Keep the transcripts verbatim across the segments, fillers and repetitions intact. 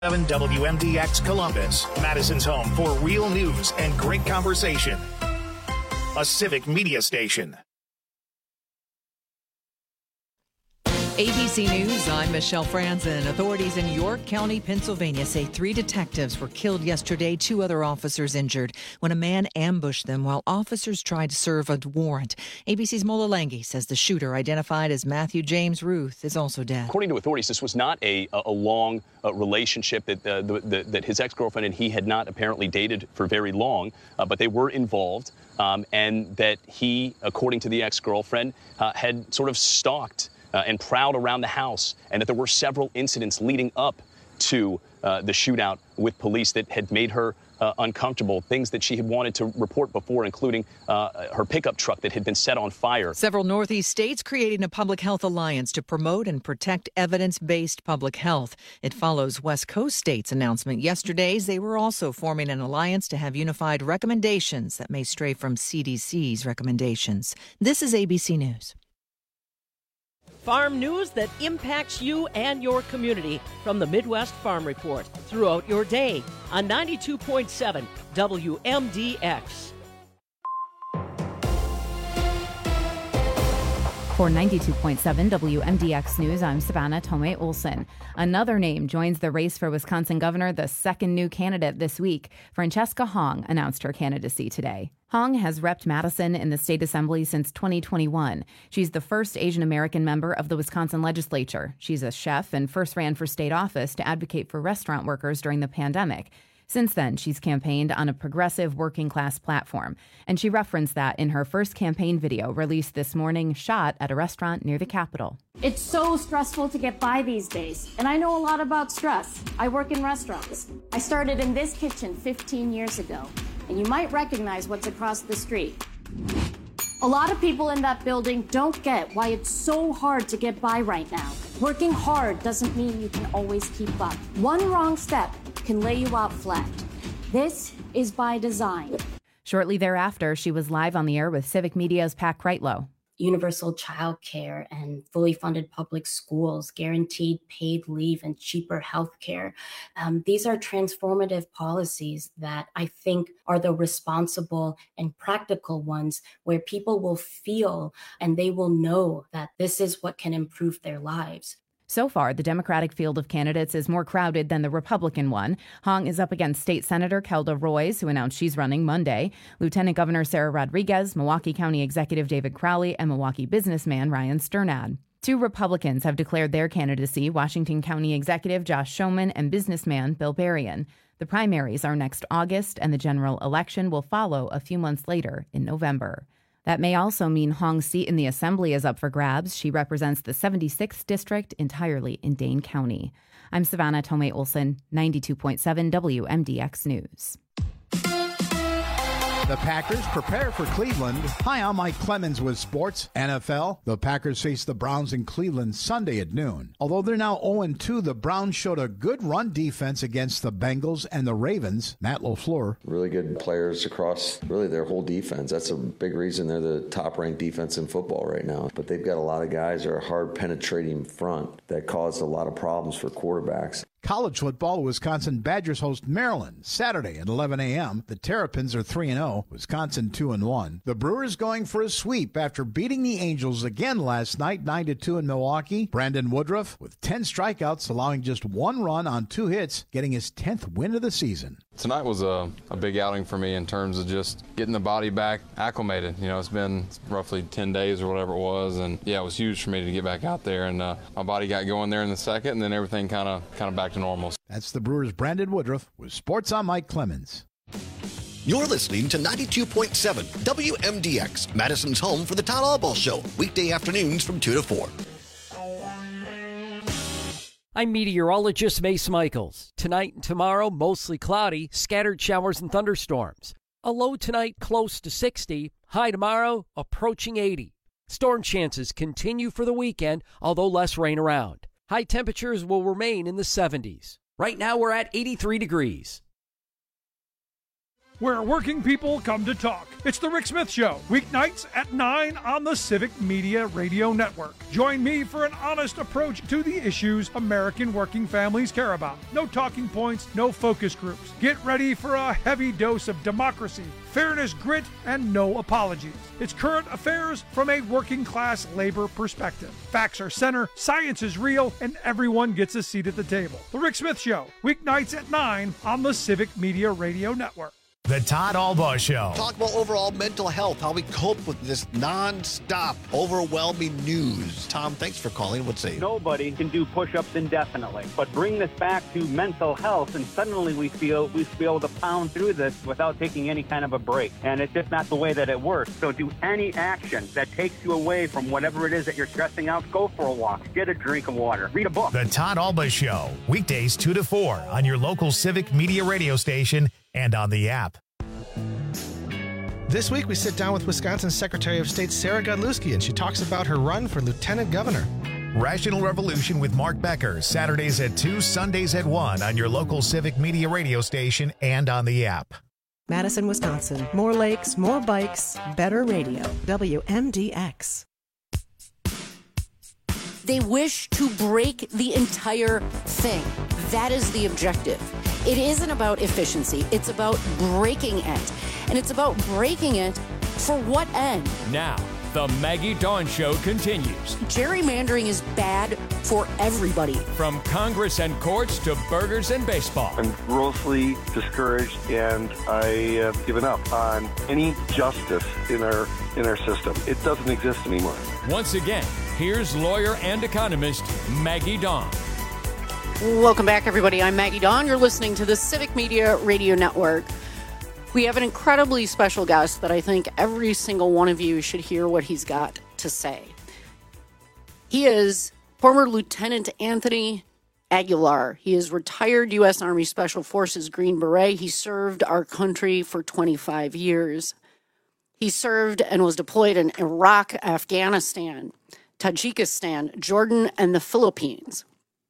seven W M D X Columbus, Madison's home for real news and great conversation. A civic media station. A B C News, I'm Michelle Franzen. Authorities in York County, Pennsylvania say three detectives were killed yesterday, two other officers injured when a man ambushed them while officers tried to serve a warrant. A B C's Mola Langi says the shooter, identified as Matthew James Ruth, is also dead. According to authorities, this was not a, a long uh, relationship that, uh, the, the, that his ex-girlfriend and he had not apparently dated for very long, uh, but they were involved, um, and that he, according to the ex-girlfriend, uh, had sort of stalked Uh, and prowled around the house, and that there were several incidents leading up to uh, the shootout with police that had made her uh, uncomfortable, things that she had wanted to report before, including uh, her pickup truck that had been set on fire. Several Northeast states creating a public health alliance to promote and protect evidence-based public health. It follows West Coast states' announcement yesterday. They were also forming an alliance to have unified recommendations that may stray from C D C's recommendations. This is A B C News. Farm news that impacts you and your community from the Midwest Farm Report throughout your day on ninety-two point seven W M D X. For ninety-two point seven W M D X News, I'm Savannah Tomei Olson. Another name joins the race for Wisconsin governor, the second new candidate this week. Francesca Hong announced her candidacy today. Hong has repped Madison in the state assembly since twenty twenty-one. She's the first Asian American member of the Wisconsin legislature. She's a chef and first ran for state office to advocate for restaurant workers during the pandemic. Since then, she's campaigned on a progressive working class platform, and she referenced that in her first campaign video released this morning, shot at a restaurant near the Capitol. It's so stressful to get by these days, and I know a lot about stress. I work in restaurants. I started in this kitchen fifteen years ago, and you might recognize what's across the street. A lot of people in that building don't get why it's so hard to get by right now. Working hard doesn't mean you can always keep up. One wrong step can lay you out flat. This is by design. Shortly thereafter, she was live on the air with Civic Media's Pat Kreitlow. Universal child care and fully funded public schools, guaranteed paid leave and cheaper health care. Um, these are transformative policies that I think are the responsible and practical ones where people will feel and they will know that this is what can improve their lives. So far, the Democratic field of candidates is more crowded than the Republican one. Hong is up against State Senator Kelda Roys, who announced she's running Monday, Lieutenant Governor Sarah Rodriguez, Milwaukee County Executive David Crowley, and Milwaukee businessman Ryan Sternad. Two Republicans have declared their candidacy, Washington County Executive Josh Schoeman and businessman Bill Berrien. The primaries are next August, and the general election will follow a few months later in November. That may also mean Hong's seat in the Assembly is up for grabs. She represents the seventy-sixth District entirely in Dane County. I'm Savannah Tomei Olson, ninety-two point seven W M D X News. The Packers prepare for Cleveland. Hi, I'm Mike Clemens with sports. N F L, the Packers face the Browns in Cleveland Sunday at noon. Although they're now oh and two, the Browns showed a good run defense against the Bengals and the Ravens. Matt LaFleur. Really good players across really their whole defense. That's a big reason they're the top-ranked defense in football right now. But they've got a lot of guys that are hard penetrating front that cause a lot of problems for quarterbacks. College football, Wisconsin Badgers host Maryland Saturday at eleven a.m. The Terrapins are three and oh, Wisconsin two and one. The Brewers going for a sweep after beating the Angels again last night nine to two in Milwaukee. Brandon Woodruff with ten strikeouts, allowing just one run on two hits, getting his tenth win of the season. Tonight was a, a big outing for me in terms of just getting the body back acclimated. You know, it's been roughly ten days or whatever it was, and yeah, it was huge for me to get back out there, and uh, my body got going there in the second, and then everything kind of kind of back to normal. That's the Brewers' Brandon Woodruff with Sports on Mike Clemens. You're listening to ninety-two point seven W M D X, Madison's home for the Todd Albaugh Show, weekday afternoons from two to four. I'm meteorologist Mace Michaels. Tonight and tomorrow, mostly cloudy, scattered showers and thunderstorms. A low tonight close to sixty, high tomorrow approaching eighty. Storm chances continue for the weekend, although less rain around. High temperatures will remain in the seventies. Right now we're at eighty-three degrees. where working people come to talk. It's The Rick Smith Show, weeknights at nine on the Civic Media Radio Network. Join me for an honest approach to the issues American working families care about. No talking points, no focus groups. Get ready for a heavy dose of democracy, fairness, grit, and no apologies. It's current affairs from a working class labor perspective. Facts are center, science is real, and everyone gets a seat at the table. The Rick Smith Show, weeknights at nine on the Civic Media Radio Network. The Todd Albaugh Show. Talk about overall mental health, how we cope with this non-stop, overwhelming news. Tom, thanks for calling. What's say? Nobody can do push-ups indefinitely, but bring this back to mental health, and suddenly we feel we feel able to pound through this without taking any kind of a break. And it's just not the way that it works. So do any action that takes you away from whatever it is that you're stressing out. Go for a walk. Get a drink of water. Read a book. The Todd Albaugh Show. Weekdays two to four on your local Civic Media radio station and on the app. This week, we sit down with Wisconsin's Secretary of State, Sarah Godlewski, and she talks about her run for lieutenant governor. Rational Revolution with Mark Becker, Saturdays at two, Sundays at one on your local Civic Media radio station and on the app. Madison, Wisconsin. More lakes, more bikes, better radio. W M D X. They wish to break the entire thing. That is the objective. It isn't about efficiency. It's about breaking it. And it's about breaking it for what end? Now, the Maggie Dawn Show continues. Gerrymandering is bad for everybody. From Congress and courts to burgers and baseball. I'm grossly discouraged, and I have given up on any justice in our in our system. It doesn't exist anymore. Once again, here's lawyer and economist Maggie Dawn. Welcome back, everybody. I'm Maggie Dawn. You're listening to the Civic Media Radio Network. We have an incredibly special guest that I think every single one of you should hear what he's got to say. He is former Lieutenant Anthony Aguilar. He is retired U S Army Special Forces Green Beret. He served our country for twenty-five years. He served and was deployed in Iraq, Afghanistan, Tajikistan, Jordan, and the Philippines.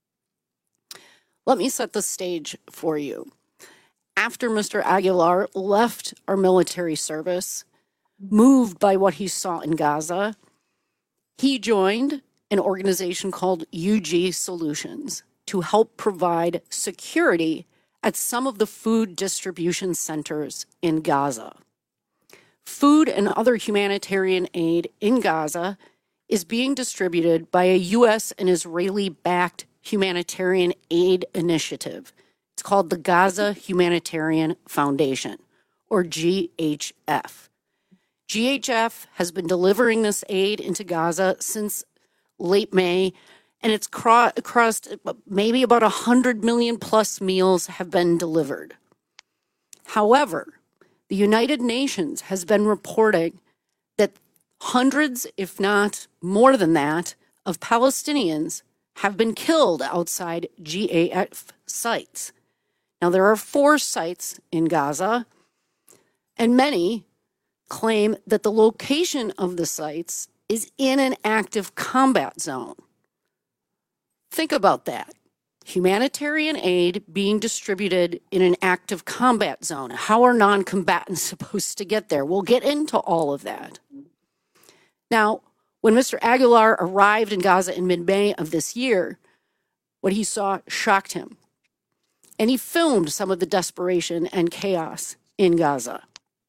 Let me set the stage for you. After Mister Aguilar left our military service, moved by what he saw in Gaza, he joined an organization called U G Solutions to help provide security at some of the food distribution centers in Gaza. Food and other humanitarian aid in Gaza is being distributed by a U S and Israeli-backed humanitarian aid initiative. It's called the Gaza Humanitarian Foundation, or G H F. G H F has been delivering this aid into Gaza since late May, and it's cro- crossed maybe about one hundred million plus meals have been delivered. However, the United Nations has been reporting that hundreds, if not more than that, of Palestinians have been killed outside G H F sites. Now, there are four sites in Gaza, and many claim that the location of the sites is in an active combat zone. Think about that. Humanitarian aid being distributed in an active combat zone. How are non-combatants supposed to get there? We'll get into all of that. Now, when Mister Aguilar arrived in Gaza in mid-May of this year, what he saw shocked him. And he filmed some of the desperation and chaos in Gaza.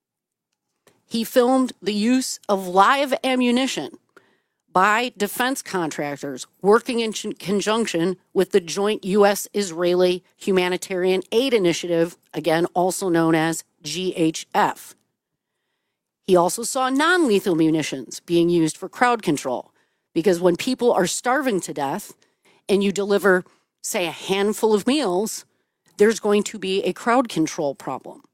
He filmed the use of live ammunition by defense contractors working in conjunction with the joint U S-Israeli Humanitarian Aid Initiative, again, also known as G H F. He also saw non-lethal munitions being used for crowd control, because when people are starving to death and you deliver, say, a handful of meals, there's going to be a crowd control problem.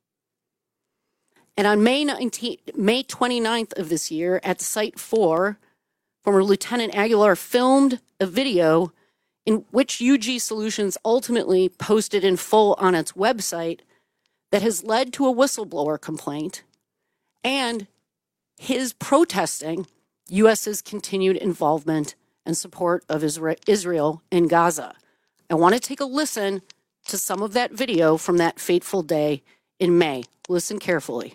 And on May nineteenth, May twenty-ninth of this year, at Site four, former Lieutenant Aguilar filmed a video in which U G Solutions ultimately posted in full on its website that has led to a whistleblower complaint and his protesting U S's continued involvement and support of Israel in Gaza. I want to take a listen to some of that video from that fateful day in May. Listen carefully.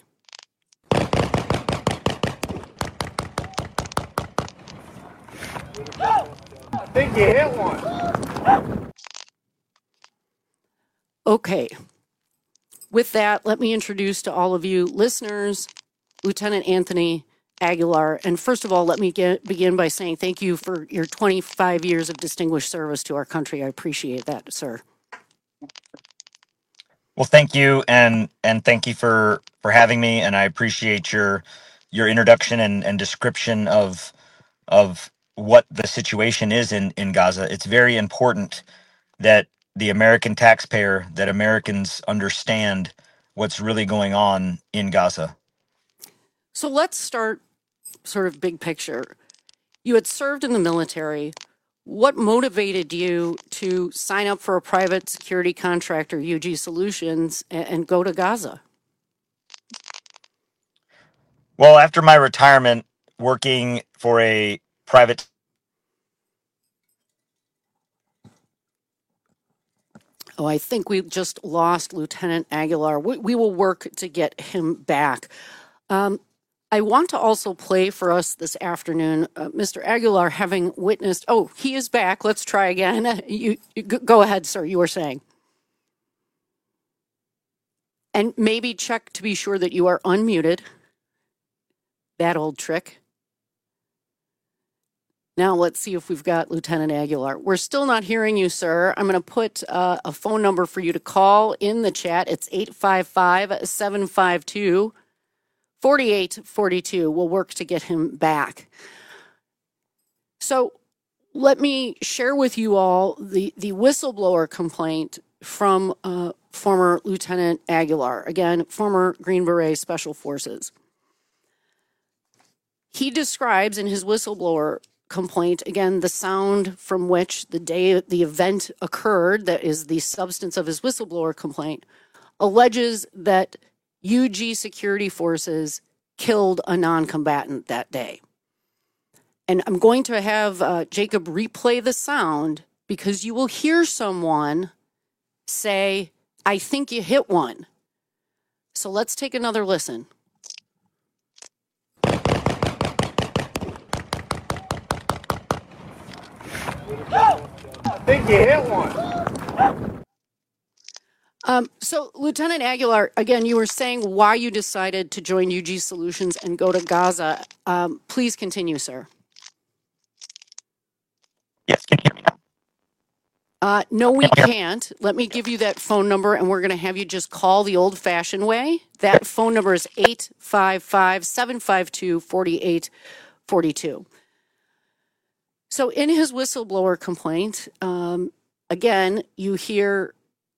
I think you hit one. Okay. With that, let me introduce to all of you listeners, Lieutenant Anthony Aguilar. And first of all, let me get, begin by saying thank you for your twenty-five years of distinguished service to our country. I appreciate that, sir. Well, thank you, and and thank you for for having me. And I appreciate your your introduction and, and description of of what the situation is in, in Gaza. It's very important that the American taxpayer, that Americans understand what's really going on in Gaza. So let's start sort of big picture. You had served in the military. What motivated you to sign up for a private security contractor, U G Solutions, and, and go to Gaza? Well, after my retirement, working for a private Oh, I think we just lost Lieutenant Aguilar. We, we will work to get him back. Um, I want to also play for us this afternoon, uh, Mister Aguilar, having witnessed. Oh, he is back. Let's try again. You, you go ahead, sir. You were saying, and maybe check to be sure that you are unmuted. That old trick. Now let's see if we've got Lieutenant Aguilar. We're still not hearing you, sir. I'm going to put uh, a phone number for you to call in the chat. It's eight five five, seven five two, four eight four two. We'll work to get him back. So let me share with you all the, the whistleblower complaint from uh, former Lieutenant Aguilar, again, former Green Beret Special Forces. He describes in his whistleblower complaint, again, the sound from which the day the event occurred, that is the substance of his whistleblower complaint, alleges that U G security forces killed a non-combatant that day. And I'm going to have uh, Jacob replay the sound because you will hear someone say, "I think you hit one." So let's take another listen. I think you hit one. Um, so, Lieutenant Aguilar, again, you were saying why you decided to join U G Solutions and go to Gaza. Um, please continue, sir. Yes, can you hear me now? Uh, no, we can't. Let me give you that phone number, and we're going to have you just call the old-fashioned way. That phone number is eight five five, seven five two, four eight four two. So in his whistleblower complaint, um, again, you hear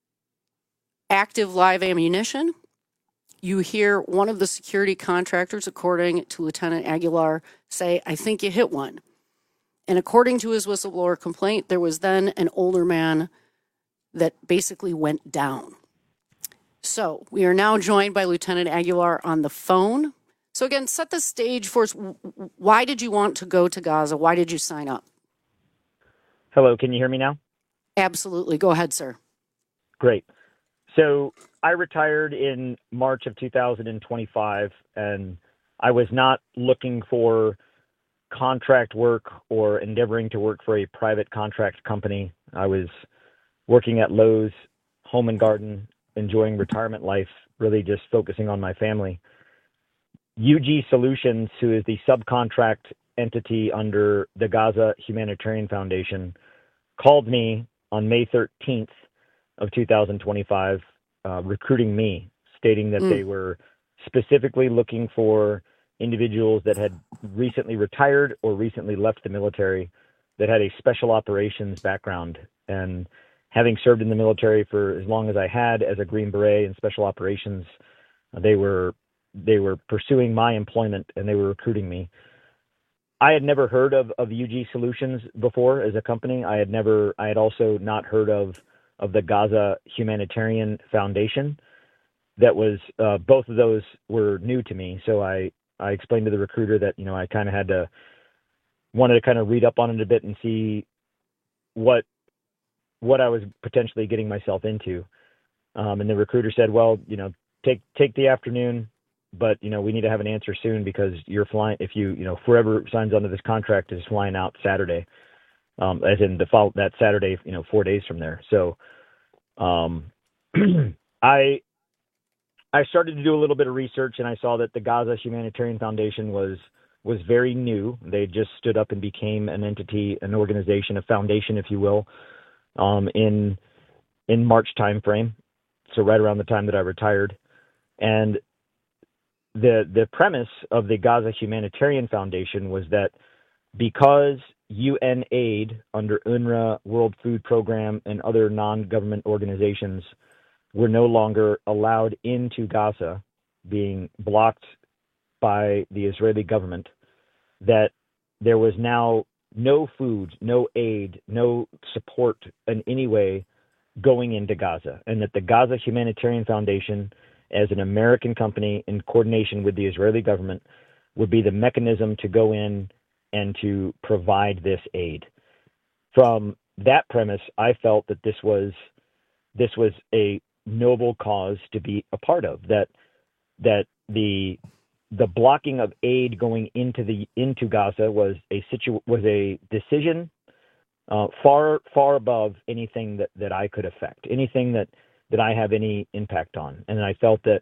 active live ammunition. You hear one of the security contractors, according to Lieutenant Aguilar, say, "I think you hit one." And according to his whistleblower complaint, there was then an older man that basically went down. So we are now joined by Lieutenant Aguilar on the phone. So again, set the stage for us. Why did you want to go to Gaza? Why did you sign up? Hello, can you hear me now? Absolutely. Go ahead, sir. Great. So I retired in March of two thousand twenty-five, and I was not looking for contract work or endeavoring to work for a private contract company. I was working at Lowe's Home and Garden, enjoying retirement life, really just focusing on my family. U G Solutions, who is the subcontract entity under the Gaza Humanitarian Foundation, called me on May thirteenth of two thousand twenty-five, uh, recruiting me, stating that mm. they were specifically looking for individuals that had recently retired or recently left the military that had a special operations background. And having served in the military for as long as I had as a Green Beret in special operations, uh, they were they were pursuing my employment and they were recruiting me. I had never heard of, of U G Solutions before as a company. I had never, I had also not heard of, of the Gaza Humanitarian Foundation. That was, uh, both of those were new to me. So I, I explained to the recruiter that, you know, I kind of had to, wanted to kind of read up on it a bit and see what, what I was potentially getting myself into. Um, and the recruiter said, well, you know, take take the afternoon, but you know we need to have an answer soon because you're flying. If you you know whoever signs onto this contract is flying out Saturday, um, as in the fall that Saturday, you know, four days from there. So, um, I I started to do a little bit of research, and I saw that the Gaza Humanitarian Foundation was was very new. They just stood up and became an entity, an organization, a foundation, if you will, um, in in March timeframe. So right around the time that I retired. And the the premise of the Gaza Humanitarian Foundation was that because U N aid under UNRWA, World Food Program, and other non-government organizations were no longer allowed into Gaza, being blocked by the Israeli government, that there was now no food, no aid, no support in any way going into Gaza, and that the Gaza Humanitarian Foundation, as an American company in coordination with the Israeli government, would be the mechanism to go in and to provide this aid. From that premise, I felt that this was this was a noble cause to be a part of, that that the the blocking of aid going into the into Gaza was a situ was a decision uh, far far above anything that, that I could affect, anything that, that I have any impact on. And I felt that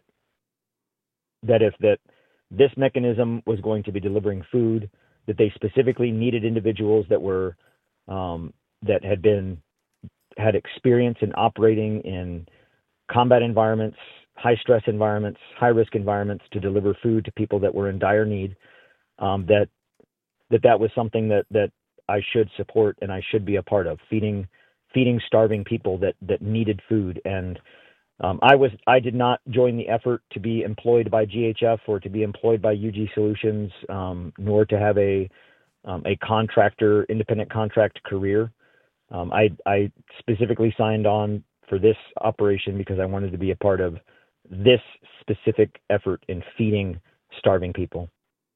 that if that this mechanism was going to be delivering food, that they specifically needed individuals that were um, that had been had experience in operating in combat environments, high stress environments, high risk environments to deliver food to people that were in dire need, um, that that that was something that, that I should support and I should be a part of, feeding feeding starving people that, that needed food. And um, I was I did not join the effort to be employed by G H F or to be employed by U G Solutions, um, nor to have a um, a contractor, independent contract career. Um, I, I specifically signed on for this operation because I wanted to be a part of this specific effort in feeding starving people.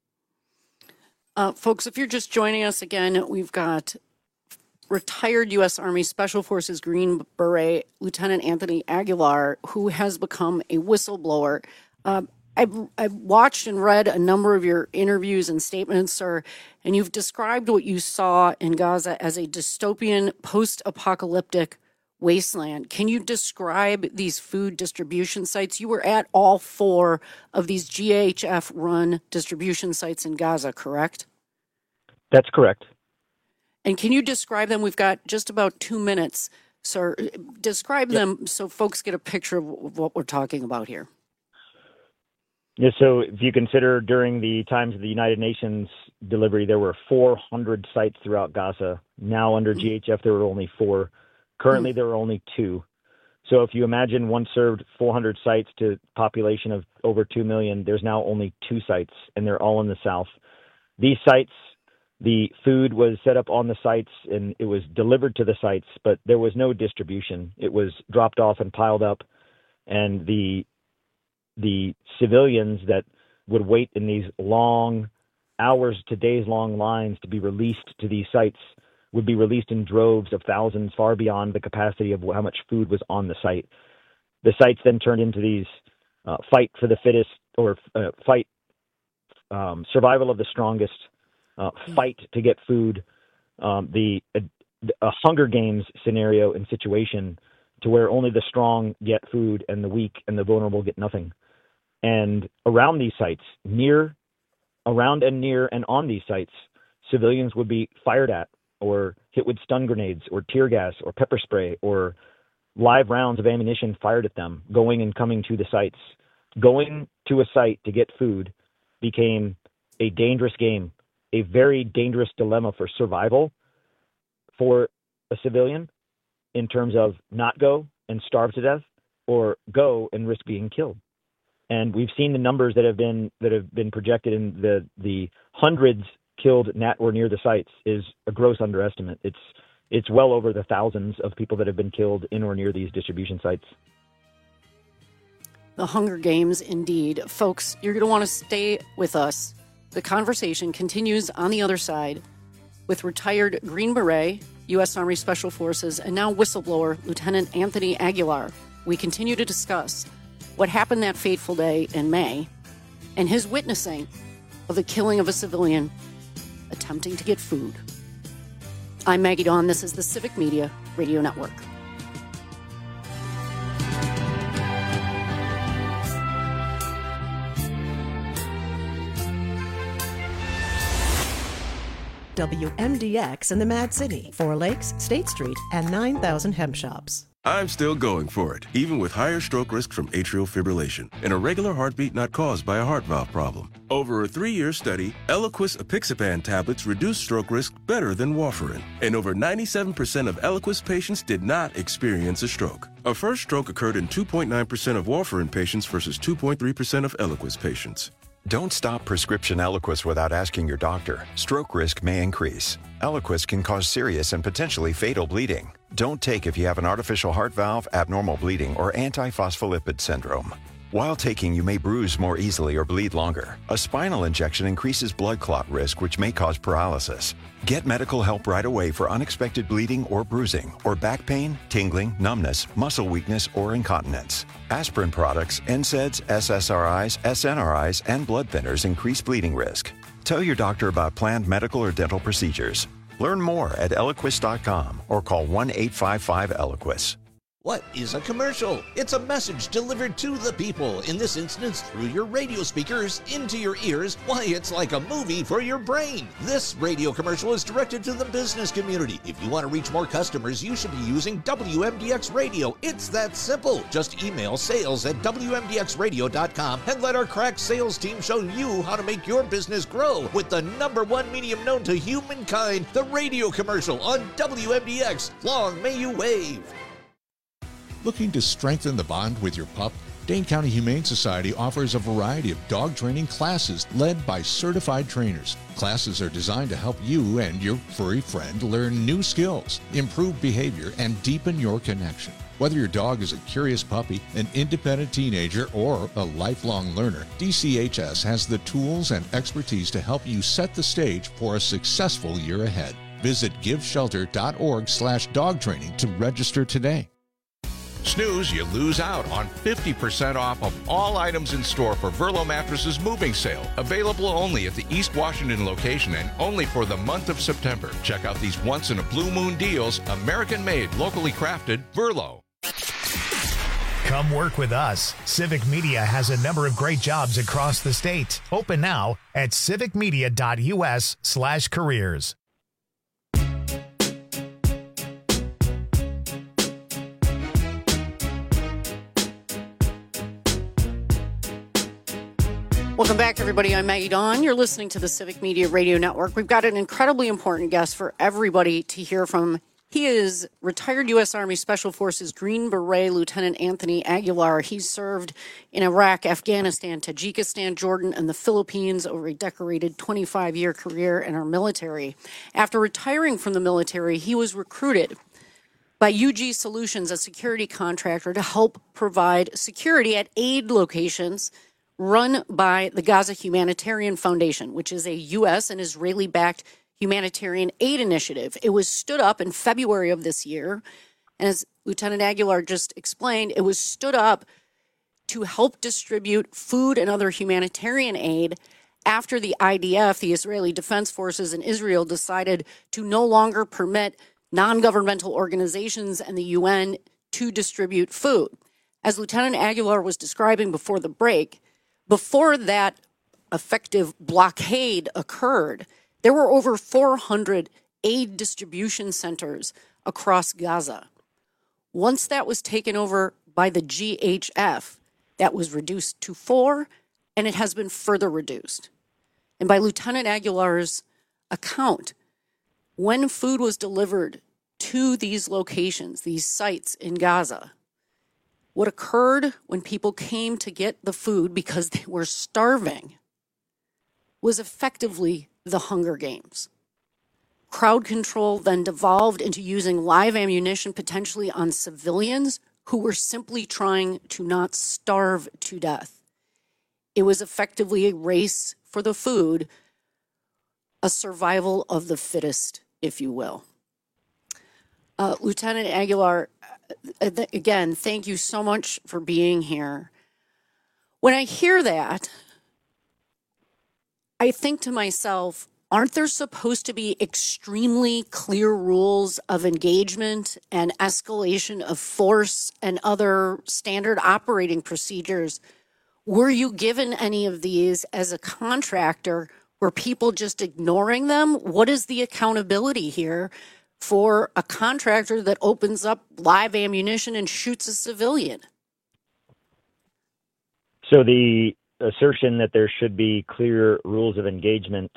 Uh, folks, if you're just joining us again, we've got retired U S Army Special Forces Green Beret Lieutenant Anthony Aguilar, who has become a whistleblower. Uh, I've, I've watched and read a number of your interviews and statements, sir, and you've described what you saw in Gaza as a dystopian, post-apocalyptic wasteland. Can you describe these food distribution sites? You were at all four of these G H F-run distribution sites in Gaza, correct? That's correct. And can you describe them? We've got just about two minutes, sir. Describe yep. them so folks get a picture of what we're talking about here. Yeah, so if you consider during the times of the United Nations delivery, there were four hundred sites throughout Gaza. Now under G H F, there were only four. Currently, there are only two. So if you imagine one served four hundred sites to a population of over two million, there's now only two sites, and they're all in the south. These sites, the food was set up on the sites, and it was delivered to the sites, but there was no distribution. It was dropped off and piled up, and the the civilians that would wait in these long hours to days-long lines to be released to these sites would be released in droves of thousands, far beyond the capacity of how much food was on the site. The sites then turned into these uh, fight for the fittest, or uh, fight um, survival of the strongest, uh, fight to get food, um, the a, a Hunger Games scenario and situation, to where only the strong get food and the weak and the vulnerable get nothing. And around these sites, near, around and near and on these sites, civilians would be fired at, or hit with stun grenades or tear gas or pepper spray or live rounds of ammunition fired at them, going and coming to the sites. Going to a site to get food became a dangerous game, a very dangerous dilemma for survival for a civilian, in terms of not go and starve to death, or go and risk being killed. And we've seen the numbers that have been that have been projected in the the hundreds killed at or near the sites is a gross underestimate. It's it's well over the thousands of people that have been killed in or near these distribution sites. The Hunger Games, indeed. Folks, you're going to want to stay with us. The conversation continues on the other side with retired Green Beret, U S Army Special Forces, and now whistleblower Lieutenant Anthony Aguilar. We continue to discuss what happened that fateful day in May and his witnessing of the killing of a civilian attempting to get food. I'm Maggie Dawn. This is the Civic Media Radio Network. W M D X in the Mad City, Four Lakes, State Street, and nine thousand Hemp Shops. I'm still going for it, even with higher stroke risk from atrial fibrillation, an irregular heartbeat not caused by a heart valve problem. Over a three-year study, Eliquis apixaban tablets reduced stroke risk better than warfarin, and over ninety-seven percent of Eliquis patients did not experience a stroke. A first stroke occurred in two point nine percent of warfarin patients versus two point three percent of Eliquis patients. Don't stop prescription Eliquis without asking your doctor. Stroke risk may increase. Eliquis can cause serious and potentially fatal bleeding. Don't take if you have an artificial heart valve, abnormal bleeding, or antiphospholipid syndrome. While taking, you may bruise more easily or bleed longer. A spinal injection increases blood clot risk, which may cause paralysis. Get medical help right away for unexpected bleeding or bruising, or back pain, tingling, numbness, muscle weakness, or incontinence. Aspirin products, N SAIDs, S S R Is, S N R Is, and blood thinners increase bleeding risk. Tell your doctor about planned medical or dental procedures. Learn more at Eliquis dot com or call one eight five five Eliquis. What is a commercial? It's a message delivered to the people, in this instance through your radio speakers, into your ears. Why, it's like a movie for your brain. This radio commercial is directed to the business community. If you want to reach more customers, you should be using W M D X Radio. It's that simple. Just email sales at W M D X radio dot com and let our crack sales team show you how to make your business grow with the number one medium known to humankind, the radio commercial on W M D X. Long may you wave. Looking to strengthen the bond with your pup? Dane County Humane Society offers a variety of dog training classes led by certified trainers. Classes are designed to help you and your furry friend learn new skills, improve behavior, and deepen your connection. Whether your dog is a curious puppy, an independent teenager, or a lifelong learner, D C H S has the tools and expertise to help you set the stage for a successful year ahead. Visit give shelter dot org slash dog training to register today. Snooze, you lose out on fifty percent off of all items in store for Verlo Mattresses moving sale. Available only at the East Washington location and only for the month of September. Check out these once-in-a-blue-moon deals, American-made, locally crafted, Verlo. Come work with us. Civic Media has a number of great jobs across the state. Open now at civic media dot U S slash careers. Welcome back, everybody. I'm Maggie Dawn. You're listening to the Civic Media Radio Network. We've got an incredibly important guest for everybody to hear from. He is retired U S Army Special Forces Green Beret Lieutenant Anthony Aguilar. He's served in Iraq, Afghanistan, Tajikistan, Jordan, and the Philippines over a decorated twenty-five-year career in our military. After retiring from the military, he was recruited by U G Solutions, a security contractor, to help provide security at aid locations run by the Gaza Humanitarian Foundation, which is a U S and Israeli-backed humanitarian aid initiative. It was stood up in February of this year, and as Lieutenant Aguilar just explained, it was stood up to help distribute food and other humanitarian aid after the I D F, the Israeli Defense Forces in Israel, decided to no longer permit non-governmental organizations and the U N to distribute food. As Lieutenant Aguilar was describing before the break, before that effective blockade occurred, there were over four hundred aid distribution centers across Gaza. Once that was taken over by the G H F, that was reduced to four, and it has been further reduced. And by Lieutenant Aguilar's account, when food was delivered to these locations, these sites in Gaza, what occurred when people came to get the food because they were starving was effectively the Hunger Games. Crowd control then devolved into using live ammunition potentially on civilians who were simply trying to not starve to death. It was effectively a race for the food, a survival of the fittest, if you will. Uh, Lieutenant Aguilar, again, thank you so much for being here. When I hear that, I think to myself, aren't there supposed to be extremely clear rules of engagement and escalation of force and other standard operating procedures? Were you given any of these as a contractor? Were people just ignoring them? What is the accountability here for a contractor that opens up live ammunition and shoots a civilian? So the assertion that there should be clear rules of engagement,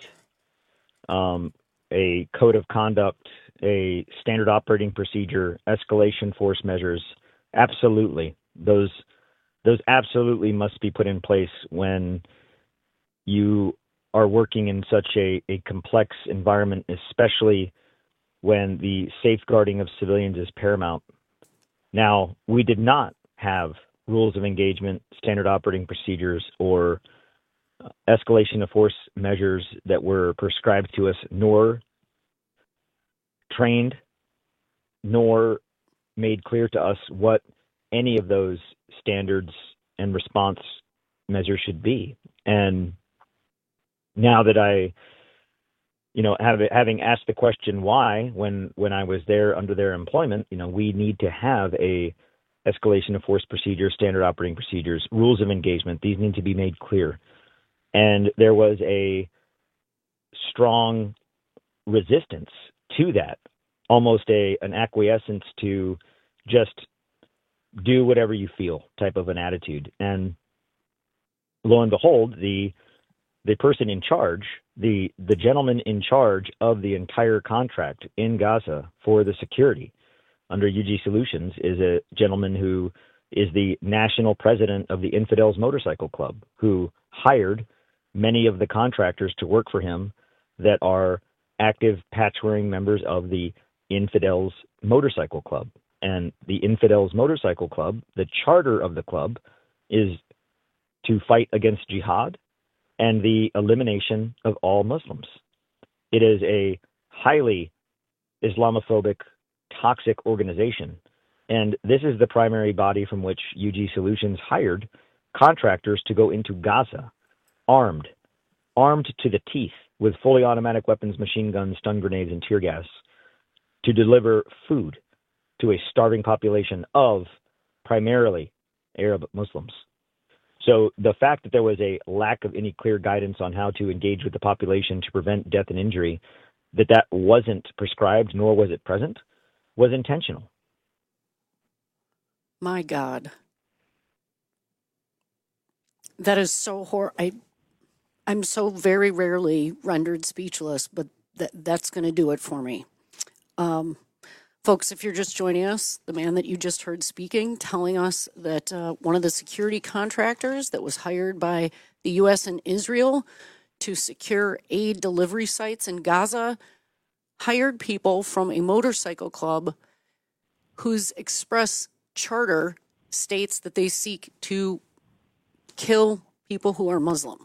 um, a code of conduct, a standard operating procedure, escalation force measures, absolutely. Those those absolutely must be put in place when you are working in such a, a complex environment, especially when the safeguarding of civilians is paramount. Now, we did not have rules of engagement, standard operating procedures, or uh, escalation of force measures that were prescribed to us, nor trained, nor made clear to us what any of those standards and response measures should be. And now that I, you know, have, having asked the question why, when when I was there under their employment, you know, we need to have a escalation of force procedures, standard operating procedures, rules of engagement. These need to be made clear. And there was a strong resistance to that, almost a an acquiescence to just do whatever you feel type of an attitude. And lo and behold, the the person in charge, the the gentleman in charge of the entire contract in Gaza for the security under U G Solutions is a gentleman who is the national president of the Infidels Motorcycle Club, who hired many of the contractors to work for him that are active patch-wearing members of the Infidels Motorcycle Club. And the Infidels Motorcycle Club, the charter of the club, is to fight against jihad and the elimination of all Muslims. It is a highly Islamophobic, toxic organization. And this is the primary body from which U G Solutions hired contractors to go into Gaza, armed, armed to the teeth with fully automatic weapons, machine guns, stun grenades, and tear gas, to deliver food to a starving population of primarily Arab Muslims. So the fact that there was a lack of any clear guidance on how to engage with the population to prevent death and injury, that that wasn't prescribed, nor was it present, was intentional. My God. That is so hor- I, I'm so very rarely rendered speechless, but that that's going to do it for me. Um, folks, if you're just joining us, the man that you just heard speaking, telling us that uh, one of the security contractors that was hired by the U S and Israel to secure aid delivery sites in Gaza hired people from a motorcycle club whose express charter states that they seek to kill people who are Muslim.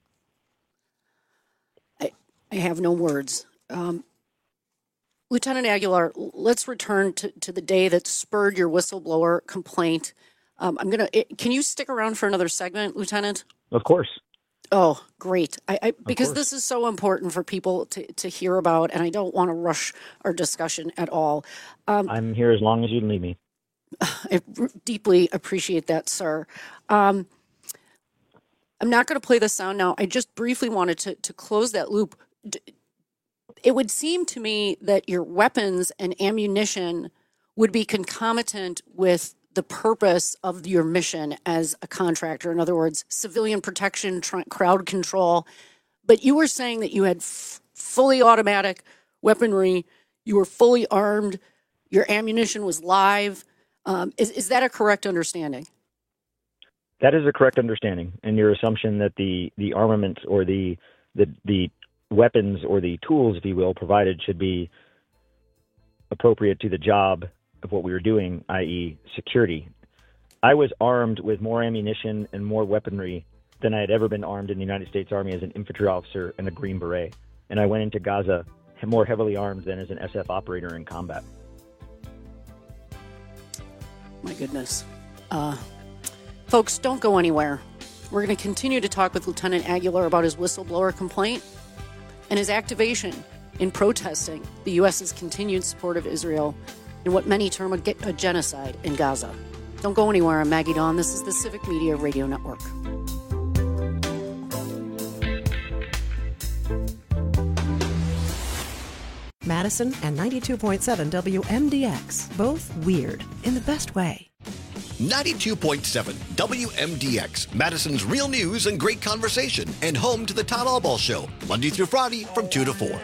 I, I have no words. Um, Lieutenant Aguilar, let's return to, to the day that spurred your whistleblower complaint. Um, I'm gonna. It, can you stick around for another segment, Lieutenant? Of course. Oh, great! I, I because this is so important for people to, to hear about, and I don't want to rush our discussion at all. Um, I'm here as long as you need me. I deeply appreciate that, sir. Um, I'm not going to play the sound now. I just briefly wanted to to close that loop. It would seem to me that your weapons and ammunition would be concomitant with the purpose of your mission as a contractor. In other words, civilian protection, tr- crowd control. But you were saying that you had f- fully automatic weaponry, you were fully armed, your ammunition was live. Um, is, is that a correct understanding? That is a correct understanding. And your assumption that the, the armament or the, the, the weapons or the tools, if you will, provided should be appropriate to the job of what we were doing, that is security. I was armed with more ammunition and more weaponry than I had ever been armed in the United States Army as an infantry officer and a Green Beret. And I went into Gaza more heavily armed than as an S F operator in combat. My goodness. Uh, folks, don't go anywhere. We're going to continue to talk with Lieutenant Aguilar about his whistleblower complaint and his activation in protesting the U S's continued support of Israel in what many term a, a genocide in Gaza. Don't go anywhere. I'm Maggie Dawn. This is the Civic Media Radio Network. Madison and ninety-two point seven W M D X. Both weird in the best way. ninety-two point seven W M D X, Madison's real news and great conversation, and home to the Todd Albaugh Show, Monday through Friday from two to four.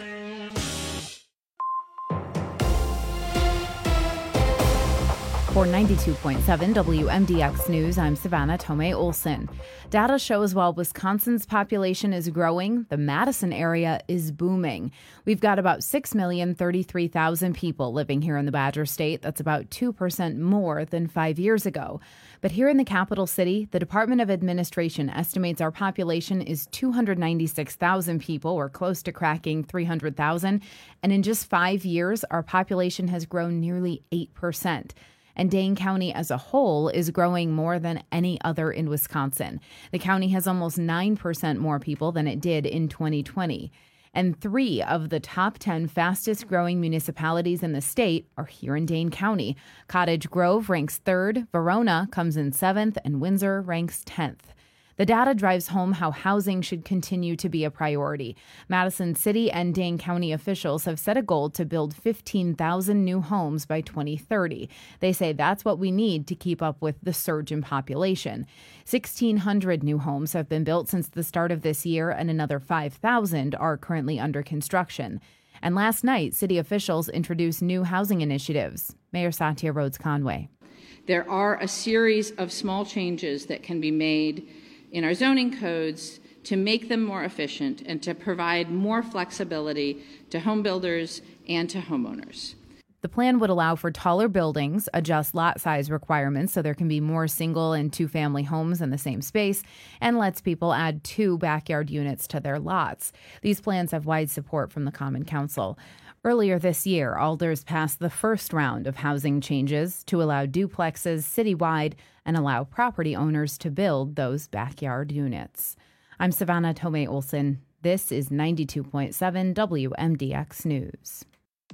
For ninety-two point seven W M D X News, I'm Savannah Tomei Olson. Data shows while Wisconsin's population is growing, the Madison area is booming. We've got about six million thirty-three thousand people living here in the Badger State. That's about two percent more than five years ago. But here in the capital city, the Department of Administration estimates our population is two hundred ninety-six thousand people, or close to cracking three hundred thousand. And in just five years, our population has grown nearly eight percent. And Dane County as a whole is growing more than any other in Wisconsin. The county has almost nine percent more people than it did in twenty twenty. And three of the top ten fastest growing municipalities in the state are here in Dane County. Cottage Grove ranks third, Verona comes in seventh, and Windsor ranks tenth. The data drives home how housing should continue to be a priority. Madison City and Dane County officials have set a goal to build fifteen thousand new homes by twenty thirty. They say that's what we need to keep up with the surge in population. sixteen hundred new homes have been built since the start of this year, and another five thousand are currently under construction. And last night, city officials introduced new housing initiatives. Mayor Satya Rhodes Conway. There are a series of small changes that can be made in our zoning codes to make them more efficient and to provide more flexibility to home builders and to homeowners. The plan would allow for taller buildings, adjust lot size requirements so there can be more single and two-family homes in the same space, and lets people add two backyard units to their lots. These plans have wide support from the Common Council. Earlier this year, Alders passed the first round of housing changes to allow duplexes citywide and allow property owners to build those backyard units. I'm Savannah Tomei Olson. This is ninety-two point seven W M D X News.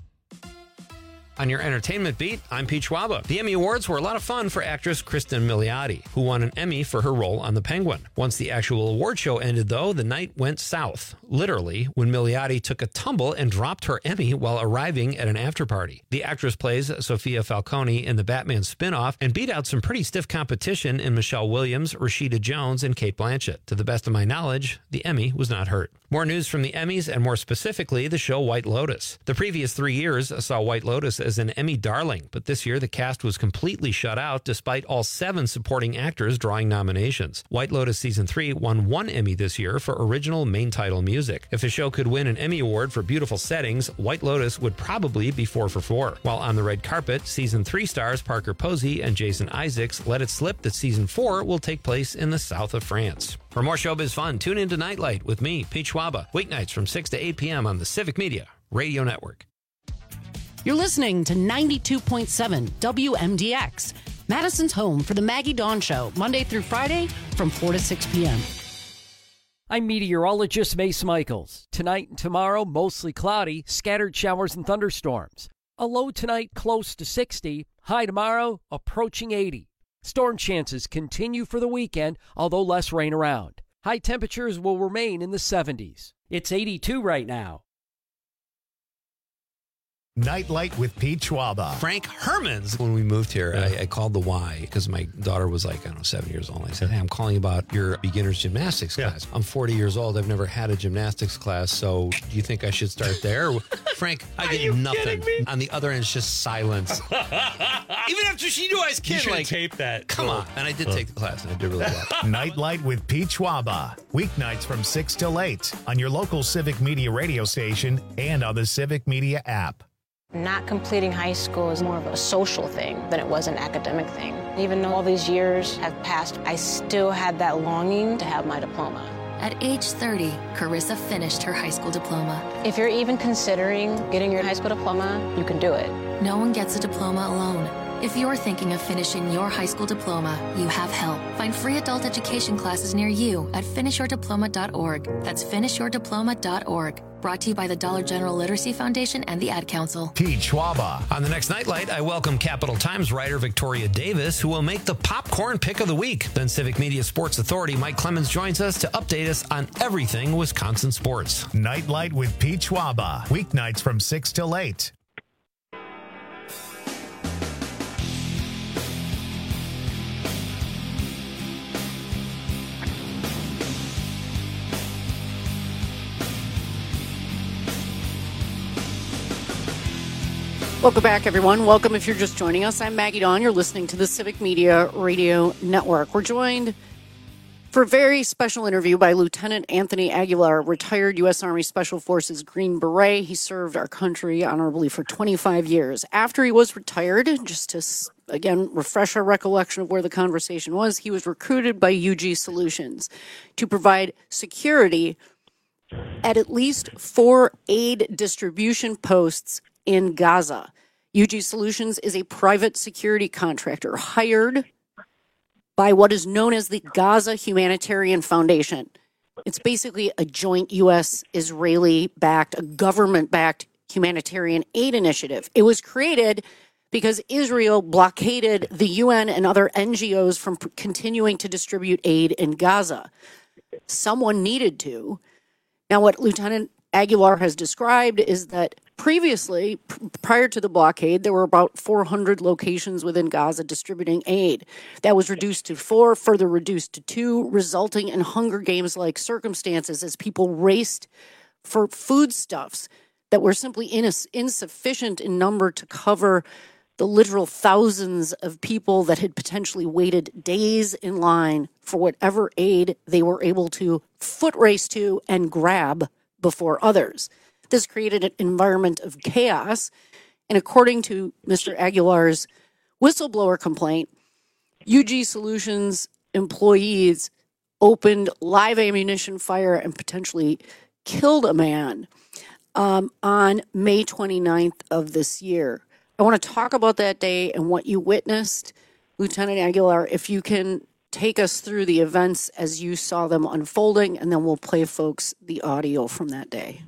On your entertainment beat, I'm Pete Schwaba. The Emmy Awards were a lot of fun for actress Kristen Milioti, who won an Emmy for her role on The Penguin. Once the actual award show ended, though, the night went south, literally, when Milioti took a tumble and dropped her Emmy while arriving at an after-party. The actress plays Sophia Falcone in the Batman spin-off and beat out some pretty stiff competition in Michelle Williams, Rashida Jones, and Cate Blanchett. To the best of my knowledge, the Emmy was not hurt. More news from the Emmys, and more specifically, the show White Lotus. The previous three years saw White Lotus as an Emmy darling, but this year the cast was completely shut out despite all seven supporting actors drawing nominations. White Lotus Season three won one Emmy this year for original main title music. If a show could win an Emmy Award for beautiful settings, White Lotus would probably be four for four. While on the red carpet, Season three stars Parker Posey and Jason Isaacs let it slip that Season four will take place in the south of France. For more showbiz fun, tune in to Nightlight with me, Pete Schwaba, weeknights from six to eight p.m. on the Civic Media Radio Network. You're listening to ninety-two point seven W M D X, Madison's home for the Maggie Dawn Show, Monday through Friday from four to six p.m. I'm meteorologist Mace Michaels. Tonight and tomorrow, mostly cloudy, scattered showers and thunderstorms. A low tonight close to sixty, high tomorrow approaching eighty. Storm chances continue for the weekend, although less rain around. High temperatures will remain in the seventies. It's eighty-two right now. Nightlight with Pete Schwaba. Frank Hermans. When we moved here, I, I called the Y because my daughter was like, I don't know, seven years old. I said, hey, I'm calling about your beginner's gymnastics class. I'm forty years old. I've never had a gymnastics class, so do you think I should start there? Frank, I get nothing. On the other end, it's just silence. Even after she knew I was kidding. You should like, tape that. Come on. And I did take the class, and I did really well. Nightlight with Pete Schwaba. Weeknights from six till eight on your local Civic Media radio station and on the Civic Media app. Not completing high school is more of a social thing than it was an academic thing. Even though all these years have passed, I still had that longing to have my diploma. At age thirty, Carissa finished her high school diploma. If you're even considering getting your high school diploma, you can do it. No one gets a diploma alone. If you're thinking of finishing your high school diploma, you have help. Find free adult education classes near you at finish your diploma dot org. That's finish your diploma dot org. Brought to you by the Dollar General Literacy Foundation and the Ad Council. Pete Schwaba. On the next Nightlight, I welcome Capital Times writer Victoria Davis, who will make the popcorn pick of the week. Then Civic Media Sports Authority Mike Clemens joins us to update us on everything Wisconsin sports. Nightlight with Pete Schwaba. Weeknights from six till eight. Welcome back, everyone. Welcome if you're just joining us. I'm Maggie Dawn. You're listening to the Civic Media Radio Network. We're joined for a very special interview by Lieutenant Anthony Aguilar, retired U S Army Special Forces Green Beret. He served our country honorably for twenty-five years. After he was retired, just to, again, refresh our recollection of where the conversation was, he was recruited by U G Solutions to provide security at at least four aid distribution posts in Gaza. U G Solutions is a private security contractor hired by what is known as the Gaza Humanitarian Foundation. It's basically a joint U S-Israeli-backed, a government-backed humanitarian aid initiative. It was created because Israel blockaded the U N and other N G Os from p- continuing to distribute aid in Gaza. Someone needed to. Now, what Lieutenant Aguilar has described is that previously, pr- prior to the blockade, there were about four hundred locations within Gaza distributing aid. That was reduced to four, further reduced to two, resulting in Hunger Games-like circumstances as people raced for foodstuffs that were simply ins- insufficient in number to cover the literal thousands of people that had potentially waited days in line for whatever aid they were able to foot race to and grab before others. This created an environment of chaos, and according to Mister Aguilar's whistleblower complaint, U G Solutions employees opened live ammunition fire and potentially killed a man um, on May twenty-ninth of this year. I want to talk about that day and what you witnessed. Lieutenant Aguilar, if you can take us through the events as you saw them unfolding, and then we'll play folks the audio from that day.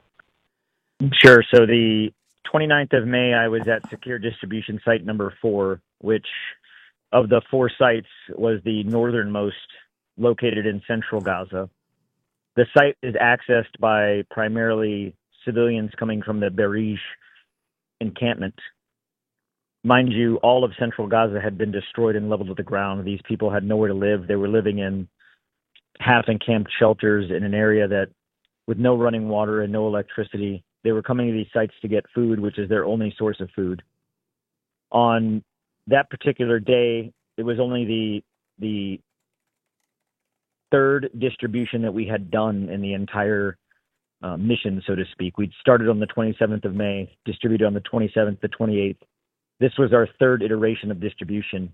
Sure. So the twenty-ninth of May, I was at Secure Distribution Site number four, which of the four sites was the northernmost, located in central Gaza. The site is accessed by primarily civilians coming from the Berej encampment. Mind you, all of central Gaza had been destroyed and leveled to the ground. These people had nowhere to live. They were living in half-encamped shelters in an area that, with no running water and no electricity, they were coming to these sites to get food, which is their only source of food. On that particular day, it was only the the third distribution that we had done in the entire uh, mission, so to speak. We'd started on the twenty-seventh of May, distributed on the twenty-seventh, the twenty-eighth. This was our third iteration of distribution.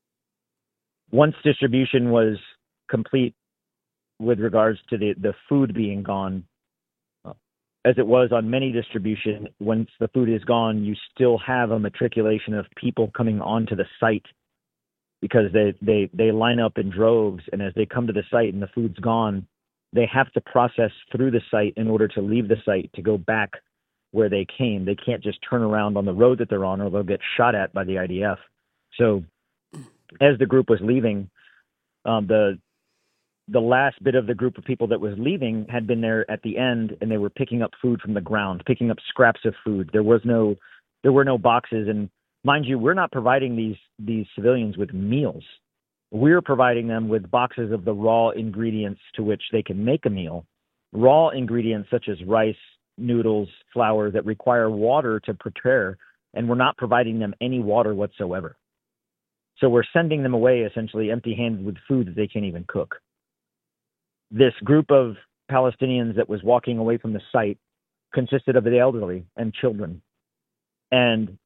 Once distribution was complete with regards to the, the food being gone, uh, as it was on many distribution, once the food is gone, you still have a matriculation of people coming onto the site because they, they, they line up in droves, and as they come to the site and the food's gone, they have to process through the site in order to leave the site to go back where they came. They can't just turn around on the road that they're on, or they'll get shot at by the I D F. So as the group was leaving, um, the the last bit of the group of people that was leaving had been there at the end, and they were picking up food from the ground, picking up scraps of food. There was no, there were no boxes. And mind you, we're not providing these these civilians with meals. We're providing them with boxes of the raw ingredients to which they can make a meal. Raw ingredients such as rice, noodles, flour that require water to prepare, and we're not providing them any water whatsoever. So we're sending them away essentially empty-handed with food that they can't even cook. This group of Palestinians that was walking away from the site consisted of the elderly and children. And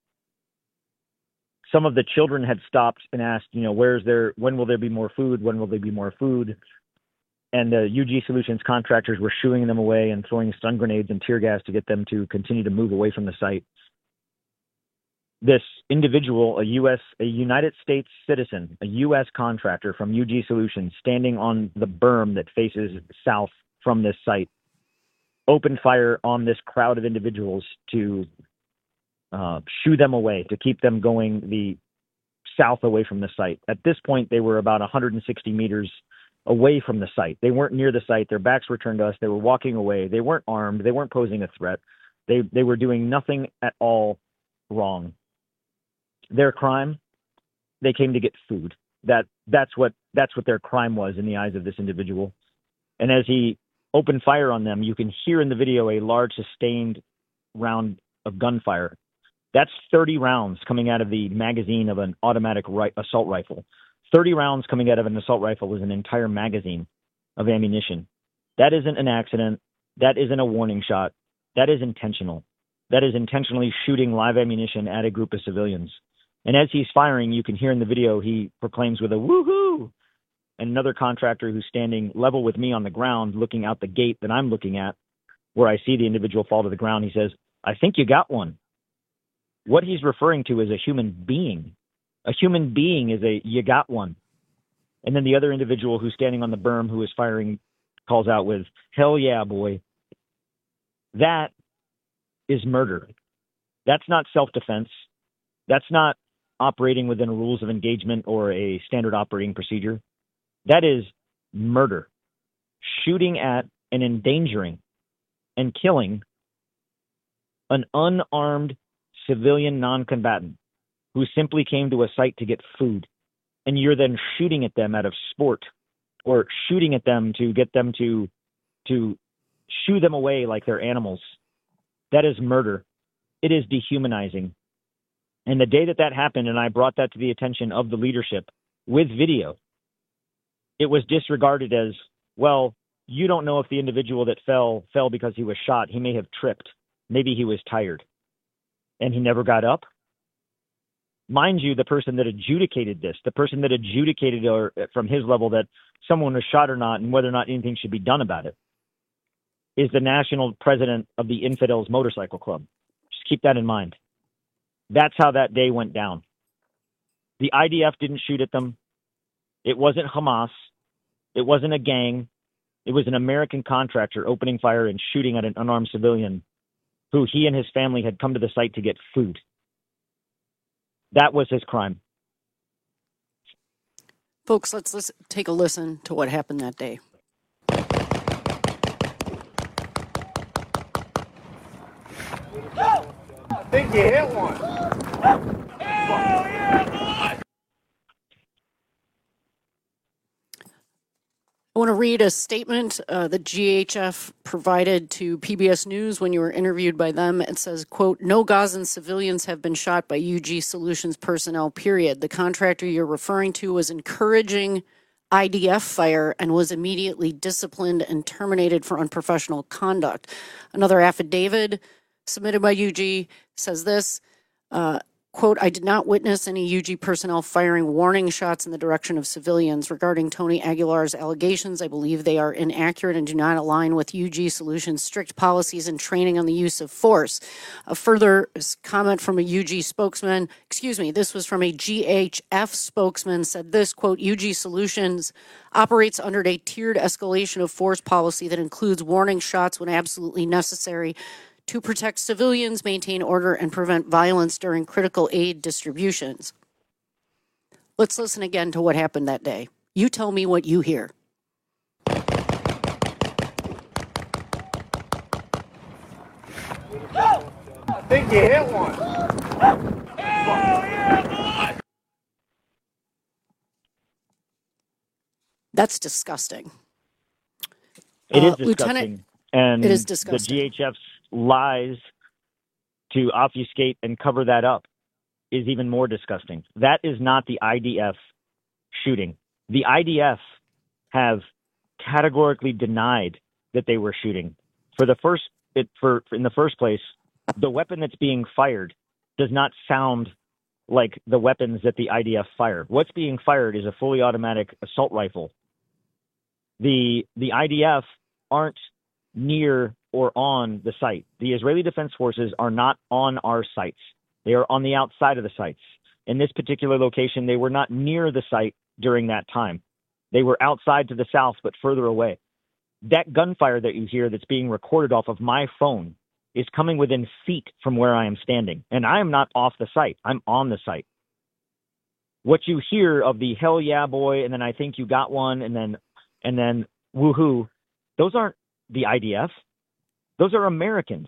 some of the children had stopped and asked, you know, where's there, when will there be more food? When will there be more food? And the U G Solutions contractors were shooing them away and throwing stun grenades and tear gas to get them to continue to move away from the site. this individual, a U S, a United States citizen, a U S contractor from U G Solutions, standing on the berm that faces south from this site, opened fire on this crowd of individuals to uh, shoo them away, to keep them going the south away from the site. At this point, they were about one hundred sixty meters away from the site. They weren't near the site. Their backs were turned to us. They were walking away. They weren't armed. They weren't posing a threat. They they were doing nothing at all wrong. Their crime, they came to get food. That that's what that's what their crime was in the eyes of this individual. And as he opened fire on them, you can hear in the video a large sustained round of gunfire. That's thirty rounds coming out of the magazine of an automatic ri- assault rifle. thirty rounds coming out of an assault rifle is an entire magazine of ammunition. That isn't an accident. That isn't a warning shot. That is intentional. That is intentionally shooting live ammunition at a group of civilians. And as he's firing, you can hear in the video, he proclaims with a woohoo. And another contractor who's standing level with me on the ground, looking out the gate that I'm looking at, where I see the individual fall to the ground, he says, "I think you got one." What he's referring to is a human being. A human being is a, "you got one." And then the other individual who's standing on the berm who is firing calls out with, "Hell yeah, boy." That is murder. That's not self-defense. That's not operating within rules of engagement or a standard operating procedure. That is murder. Shooting at and endangering and killing an unarmed civilian non-combatant who simply came to a site to get food, and you're then shooting at them out of sport or shooting at them to get them to to shoo them away like they're animals. That is murder. It is dehumanizing. And the day that that happened, and I brought that to the attention of the leadership with video, it was disregarded as, well, you don't know if the individual that fell fell because he was shot. He may have tripped. Maybe he was tired. And he never got up. Mind you, the person that adjudicated this, the person that adjudicated or from his level that someone was shot or not and whether or not anything should be done about it, is the national president of the Infidels Motorcycle Club. Just keep that in mind. That's how that day went down. The I D F didn't shoot at them. It wasn't Hamas. It wasn't a gang. It was an American contractor opening fire and shooting at an unarmed civilian who he and his family had come to the site to get food. That was his crime. Folks, let's listen, take a listen to what happened that day. I think you hit one. Hell yeah, boy! I want to read a statement uh, that G H F provided to P B S News when you were interviewed by them. It says, quote, "No Gazan civilians have been shot by U G Solutions personnel, period. The contractor you're referring to was encouraging I D F fire and was immediately disciplined and terminated for unprofessional conduct." Another affidavit submitted by U G says this, uh, quote, "I did not witness any U G personnel firing warning shots in the direction of civilians. Regarding Tony Aguilar's allegations, I believe they are inaccurate and do not align with U G Solutions' strict policies and training on the use of force." A further comment from a U G spokesman, excuse me, this was from a G H F spokesman, said this, quote, "U G Solutions operates under a tiered escalation of force policy that includes warning shots when absolutely necessary to protect civilians, maintain order, and prevent violence during critical aid distributions." Let's listen again to what happened that day. You tell me what you hear. I think you hit one. Hell yeah, boy! That's disgusting. It is uh, disgusting. Lieutenant, and it is disgusting. The G H F's lies to obfuscate and cover that up is even more disgusting. That is not the I D F shooting. The I D F have categorically denied that they were shooting. For the first, it, for in the first place, the weapon that's being fired does not sound like the weapons that the I D F fire. What's being fired is a fully automatic assault rifle. The the I D F aren't near or on the site. The Israeli Defense Forces are not on our sites. They are on the outside of the sites. In this particular location, they were not near the site during that time. They were outside to the south, but further away. That gunfire that you hear that's being recorded off of my phone is coming within feet from where I am standing. And I am not off the site. I'm on the site. What you hear of the hell yeah boy, and then I think you got one, and then and then woohoo, those aren't the I D F. Those are Americans.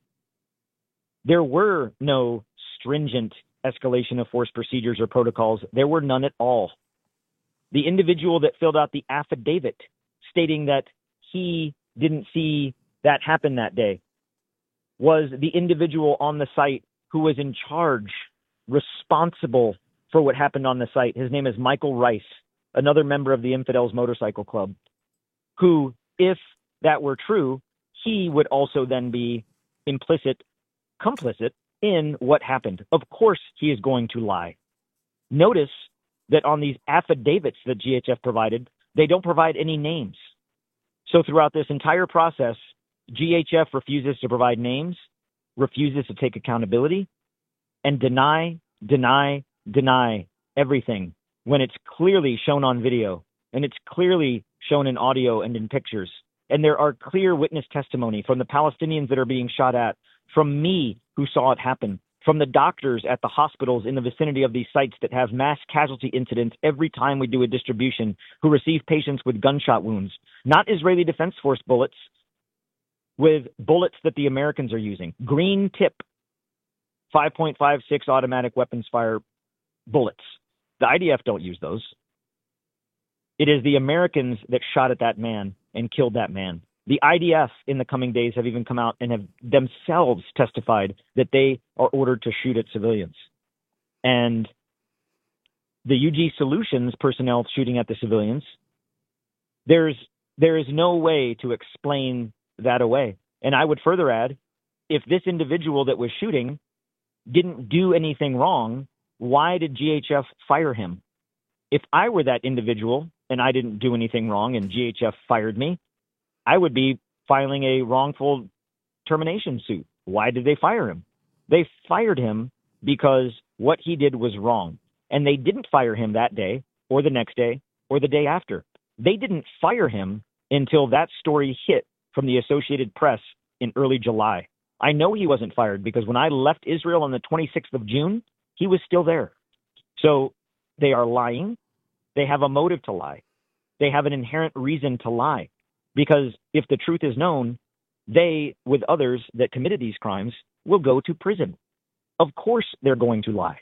There were no stringent escalation of force procedures or protocols. There were none at all. The individual that filled out the affidavit stating that he didn't see that happen that day was the individual on the site who was in charge, responsible for what happened on the site. His name is Michael Rice, another member of the Infidels Motorcycle Club, who, if that were true, he would also then be implicit, complicit in what happened. Of course, he is going to lie. Notice that on these affidavits that G H F provided, they don't provide any names. So throughout this entire process, G H F refuses to provide names, refuses to take accountability, and deny, deny, deny everything when it's clearly shown on video, and it's clearly shown in audio and in pictures. And there are clear witness testimony from the Palestinians that are being shot at, from me who saw it happen, from the doctors at the hospitals in the vicinity of these sites that have mass casualty incidents every time we do a distribution, who receive patients with gunshot wounds, not Israeli Defense Force bullets, with bullets that the Americans are using. Green tip, five point five six automatic weapons fire bullets. The I D F don't use those. It is the Americans that shot at that man and killed that man. The I D F in the coming days have even come out and have themselves testified that they are ordered to shoot at civilians. And the U G Solutions personnel shooting at the civilians, there's there is no way to explain that away. And I would further add, if this individual that was shooting didn't do anything wrong, why did G H F fire him? If I were that individual and I didn't do anything wrong and G H F fired me, I would be filing a wrongful termination suit. Why did they fire him? They fired him because what he did was wrong. And they didn't fire him that day or the next day or the day after. They didn't fire him until that story hit from the Associated Press in early July. I know he wasn't fired because when I left Israel on the twenty-sixth of June, he was still there. So they are lying. They have a motive to lie. They have an inherent reason to lie. Because if the truth is known, they, with others that committed these crimes, will go to prison. Of course they're going to lie.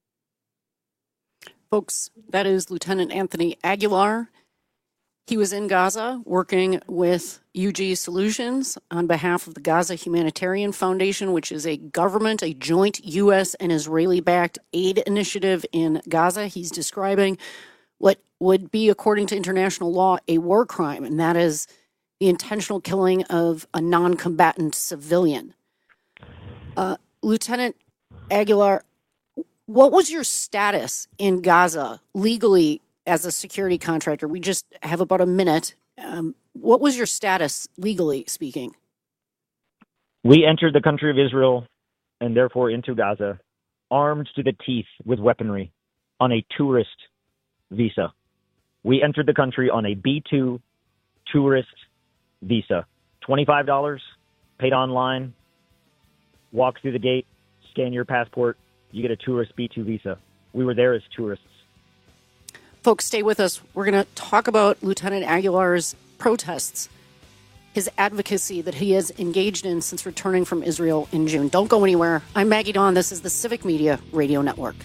Folks, that is Lieutenant Anthony Aguilar. He was in Gaza working with U G Solutions on behalf of the Gaza Humanitarian Foundation, which is a government, a joint U S and Israeli-backed aid initiative in Gaza. He's describing what would be, according to international law, a war crime, and that is the intentional killing of a non-combatant civilian. Uh, Lieutenant Aguilar, what was your status in Gaza legally as a security contractor? We just have about a minute. Um, what was your status legally speaking? We entered the country of Israel and therefore into Gaza, armed to the teeth with weaponry on a tourist visa. We entered the country on a B two tourist visa. twenty-five dollars, paid online, walk through the gate, scan your passport, you get a tourist B two visa. We were there as tourists. Folks, stay with us. We're going to talk about Lieutenant Aguilar's protests, his advocacy that he has engaged in since returning from Israel in June. Don't go anywhere. I'm Maggie Dawn. This is the Civic Media Radio Network.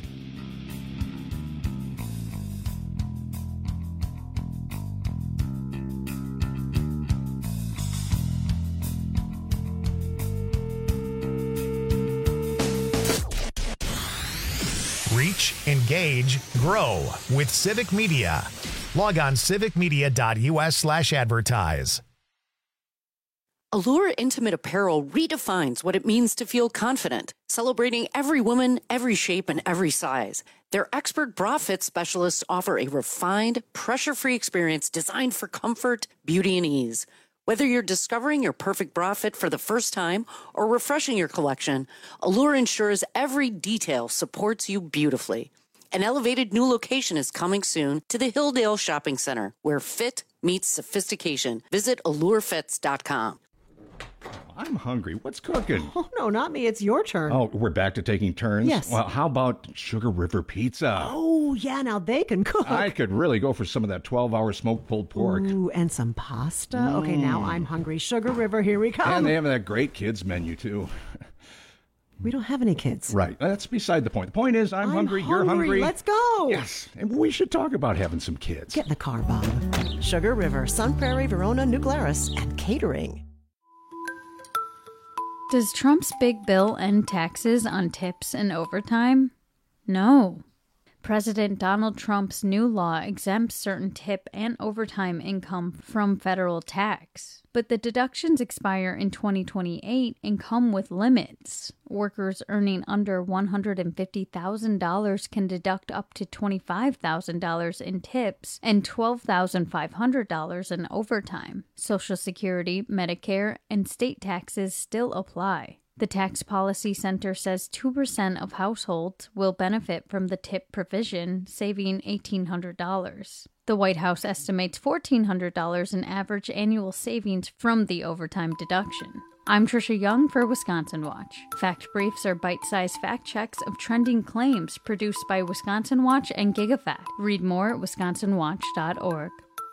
Reach, engage, grow with Civic Media. Log on civicmedia.us slash advertise. Allure Intimate Apparel redefines what it means to feel confident, celebrating every woman, every shape, and every size. Their expert bra fit specialists offer a refined, pressure-free experience designed for comfort, beauty, and ease. Whether you're discovering your perfect bra fit for the first time or refreshing your collection, Allure ensures every detail supports you beautifully. An elevated new location is coming soon to the Hilldale Shopping Center, where fit meets sophistication. Visit allure fits dot com. I'm hungry. What's cooking? Oh, no, not me. It's your turn. Oh, we're back to taking turns? Yes. Well, how about Sugar River Pizza? Oh, yeah, now they can cook. I could really go for some of that twelve-hour smoked pulled pork. Ooh, and some pasta. Mm. Okay, now I'm hungry. Sugar River, here we come. And they have that great kids menu, too. We don't have any kids. Right. That's beside the point. The point is, I'm, I'm hungry, hungry, you're hungry. Let's go. Yes. And we should talk about having some kids. Get in the car, Bob. Sugar River, Sun Prairie, Verona, New Glarus, and catering. Does Trump's big bill end taxes on tips and overtime? No. President Donald Trump's new law exempts certain tip and overtime income from federal tax. But the deductions expire in twenty twenty-eight and come with limits. Workers earning under one hundred fifty thousand dollars can deduct up to twenty-five thousand dollars in tips and twelve thousand five hundred dollars in overtime. Social Security, Medicare, and state taxes still apply. The Tax Policy Center says two percent of households will benefit from the tip provision, saving eighteen hundred dollars. The White House estimates fourteen hundred dollars in average annual savings from the overtime deduction. I'm Trisha Young for Wisconsin Watch. Fact Briefs are bite-sized fact checks of trending claims produced by Wisconsin Watch and GigaFact. Read more at wisconsin watch dot org.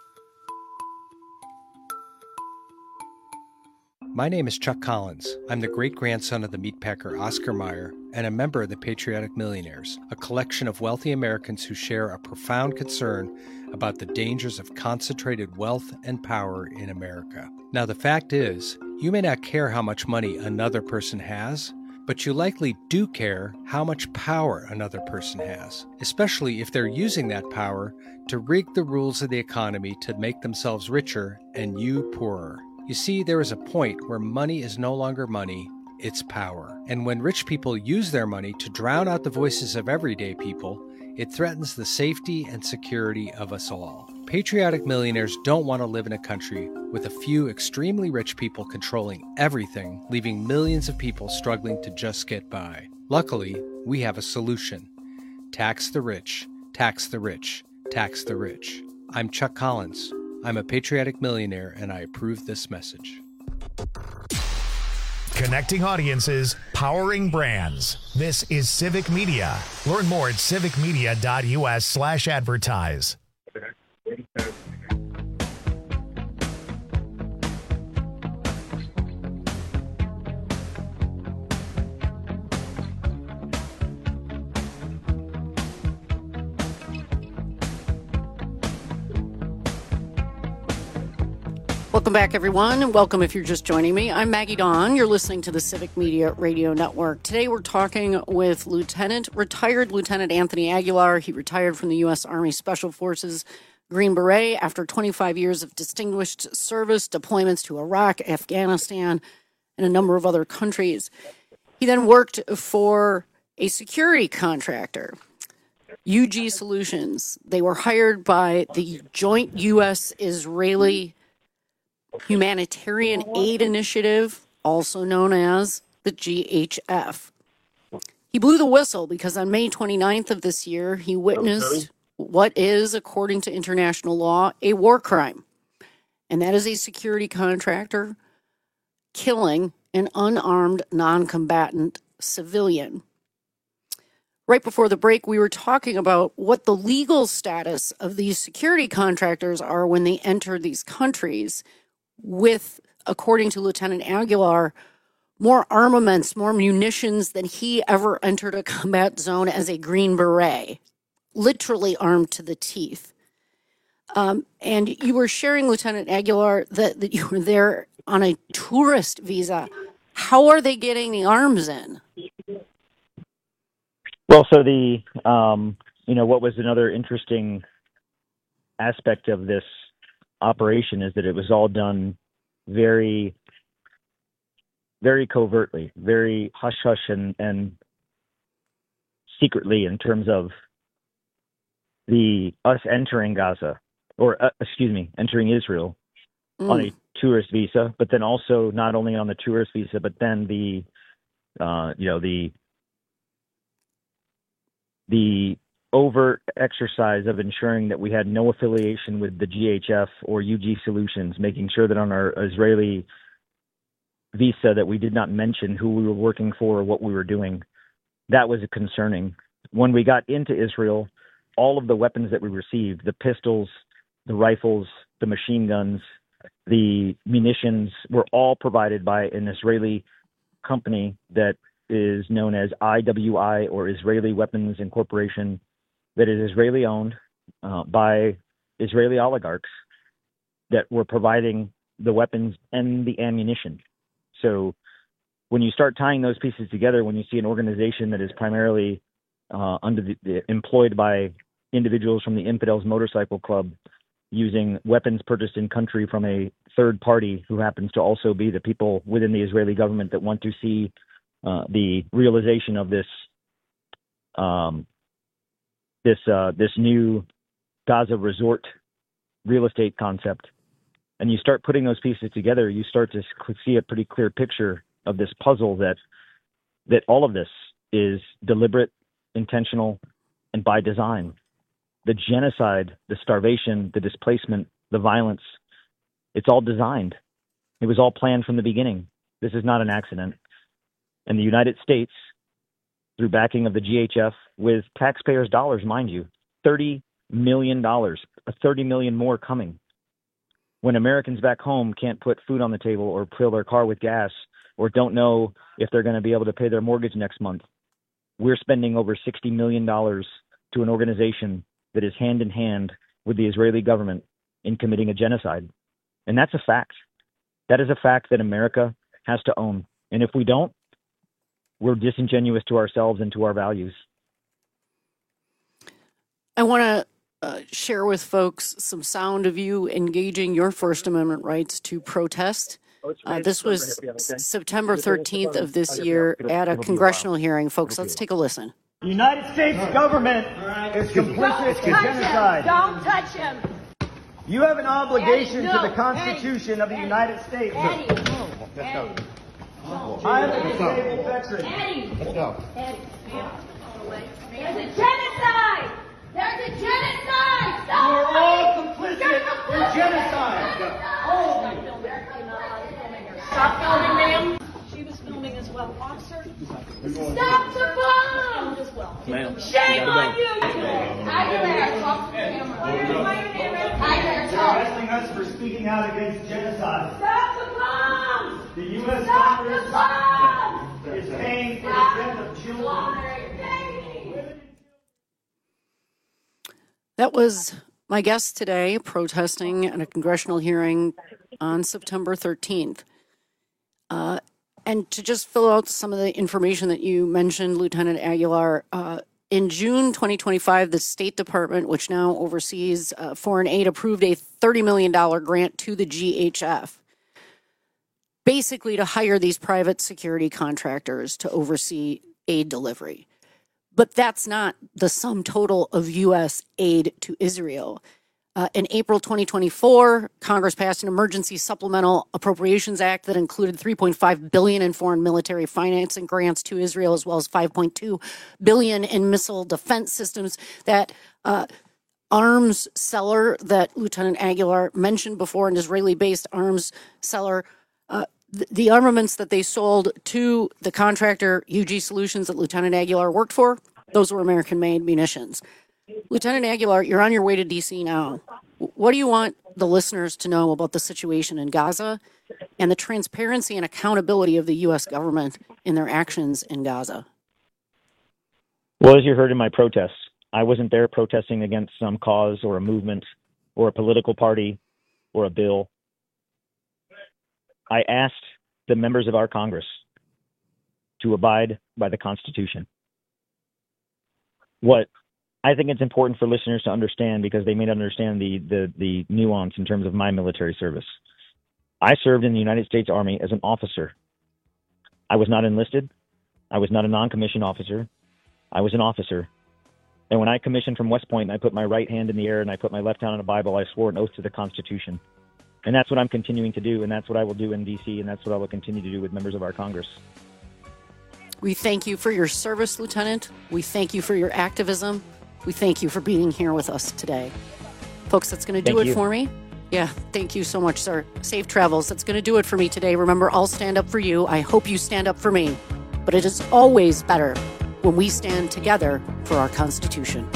My name is Chuck Collins. I'm the great-grandson of the meatpacker Oscar Mayer and a member of the Patriotic Millionaires, a collection of wealthy Americans who share a profound concern about the dangers of concentrated wealth and power in America. Now, the fact is, you may not care how much money another person has, but you likely do care how much power another person has, especially if they're using that power to rig the rules of the economy to make themselves richer and you poorer. You see, there is a point where money is no longer money, it's power. And when rich people use their money to drown out the voices of everyday people, it threatens the safety and security of us all. Patriotic millionaires don't want to live in a country with a few extremely rich people controlling everything, leaving millions of people struggling to just get by. Luckily, we have a solution. Tax the rich, tax the rich, tax the rich. I'm Chuck Collins. I'm a patriotic millionaire, and I approve this message. Connecting audiences, powering brands. This is Civic Media. Learn more at civic media dot u s slash advertise. Welcome back, everyone, and welcome if you're just joining me. I'm Maggie Dawn. You're listening to the Civic Media Radio Network. Today we're talking with Lieutenant, retired Lieutenant Anthony Aguilar. He retired from the U S Army Special Forces Green Beret after twenty-five years of distinguished service, deployments to Iraq, Afghanistan, and a number of other countries. He then worked for a security contractor, U G Solutions. They were hired by the Joint U S Israeli Humanitarian Aid Initiative, also known as the G H F. He blew the whistle because on May twenty-ninth of this year, he witnessed what is, according to international law, a war crime. And that is a security contractor killing an unarmed, non-combatant civilian. Right before the break, we were talking about what the legal status of these security contractors are when they enter these countries with, according to Lieutenant Aguilar, more armaments, more munitions than he ever entered a combat zone as a Green Beret, literally armed to the teeth. Um, and you were sharing, Lieutenant Aguilar, that, that you were there on a tourist visa. How are they getting the arms in? Well, so the, um, you know, what was another interesting aspect of this operation is that it was all done very, very covertly, very hush-hush and, and secretly in terms of the us entering Gaza, or uh, excuse me, entering Israel mm. on a tourist visa, but then also not only on the tourist visa, but then the, uh, you know, the the overt exercise of ensuring that we had no affiliation with the G H F or U G Solutions, making sure that on our Israeli visa that we did not mention who we were working for or what we were doing. That was concerning. When we got into Israel, all of the weapons that we received, the pistols, the rifles, the machine guns, the munitions, were all provided by an Israeli company that is known as I W I, or Israeli Weapons Incorporation, that is Israeli owned uh, by Israeli oligarchs that were providing the weapons and the ammunition. So when you start tying those pieces together, when you see an organization that is primarily uh, under the, the, employed by individuals from the Infidels Motorcycle Club using weapons purchased in country from a third party who happens to also be the people within the Israeli government that want to see uh, the realization of this um, this uh, this new Gaza resort real estate concept, and you start putting those pieces together, you start to see a pretty clear picture of this puzzle that that all of this is deliberate, intentional, and by design. The genocide, the starvation, the displacement, the violence, it's all designed. It was all planned from the beginning. This is not an accident. And the United States, through backing of the G H F, with taxpayers' dollars, mind you, thirty million dollars, thirty million dollars more coming. When Americans back home can't put food on the table or fill their car with gas or don't know if they're going to be able to pay their mortgage next month, we're spending over sixty million dollars to an organization that is hand in hand with the Israeli government in committing a genocide. And that's a fact. That is a fact that America has to own. And if we don't, we're disingenuous to ourselves and to our values. I want to uh, share with folks some sound of you engaging your First Amendment rights to protest. Uh, this was s- September thirteenth of this year at a congressional hearing. Folks, let's take a listen. The United States government is complicit in genocide. Don't touch him. You have an obligation Eddie, no. to the Constitution Eddie, of the United States. Eddie, Eddie. I am a disabled veteran. Eddie. Let's go. Eddie. There's a genocide. There's a genocide. Stop. We're all complicit in genocide. All of you. Stop filming, ma'am. She was filming as well. Officer, stop the bomb! Ma'am. Shame on you! I dare talk to the camera. I dare talk. Arresting us for speaking out against genocide. Stop the bombs! The U S Stop Congress the bombs! is paying for the death of children. That was my guest today protesting at a congressional hearing on September thirteenth. Uh, and to just fill out some of the information that you mentioned, Lieutenant Aguilar, uh, in June twenty twenty-five, the State Department, which now oversees uh, foreign aid, approved a thirty million dollars grant to the G H F, basically to hire these private security contractors to oversee aid delivery. But that's not the sum total of U S aid to Israel. Uh, in April twenty twenty-four, Congress passed an emergency supplemental appropriations act that included three point five billion dollars in foreign military financing grants to Israel, as well as five point two billion dollars in missile defense systems. That uh, arms seller that Lieutenant Aguilar mentioned before, an Israeli-based arms seller, uh, the, the armaments that they sold to the contractor U G Solutions that Lieutenant Aguilar worked for, those were American-made munitions. Lieutenant Aguilar, you're on your way to D C now. What do you want the listeners to know about the situation in Gaza and the transparency and accountability of the U S government in their actions in Gaza? Well, as you heard in my protests, I wasn't there protesting against some cause or a movement or a political party or a bill. I asked the members of our Congress to abide by the Constitution. What I think it's important for listeners to understand, because they may not understand the, the, the nuance in terms of my military service. I served in the United States Army as an officer. I was not enlisted. I was not a non-commissioned officer. I was an officer. And when I commissioned from West Point, and I put my right hand in the air and I put my left hand on a Bible, I swore an oath to the Constitution. And that's what I'm continuing to do, and that's what I will do in D C, and that's what I will continue to do with members of our Congress. We thank you for your service, Lieutenant. We thank you for your activism. We thank you for being here with us today. Folks, that's going to do Thank it you. for me. Yeah, thank you so much, sir. Safe travels. That's going to do it for me today. Remember, I'll stand up for you. I hope you stand up for me. But it is always better when we stand together for our Constitution.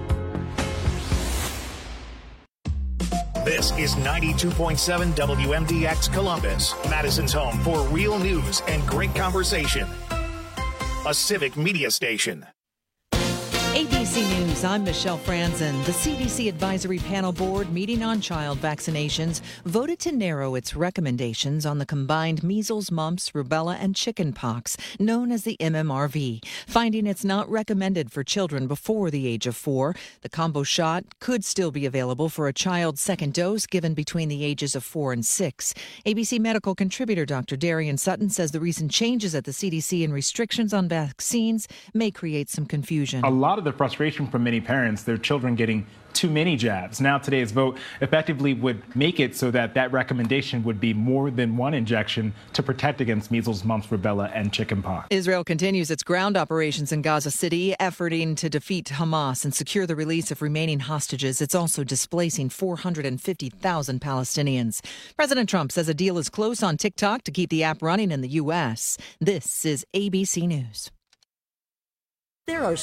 This is ninety-two point seven W M D X Columbus, Madison's home for real news and great conversation. A civic media station. A B C News, I'm Michelle Franzen. The C D C Advisory Panel Board meeting on child vaccinations voted to narrow its recommendations on the combined measles, mumps, rubella, and chickenpox, known as the M M R V, finding it's not recommended for children before the age of four. The combo shot could still be available for a child's second dose given between the ages of four and six. A B C medical contributor Doctor Darian Sutton says the recent changes at the C D C and restrictions on vaccines may create some confusion. A lot of the frustration from many parents, their children getting too many jabs. Now today's vote effectively would make it so that that recommendation would be more than one injection to protect against measles, mumps, rubella, and chickenpox. Israel continues its ground operations in Gaza City, efforting to defeat Hamas and secure the release of remaining hostages. It's also displacing four hundred fifty thousand Palestinians. President Trump says a deal is close on TikTok to keep the app running in the U S. This is A B C News. There are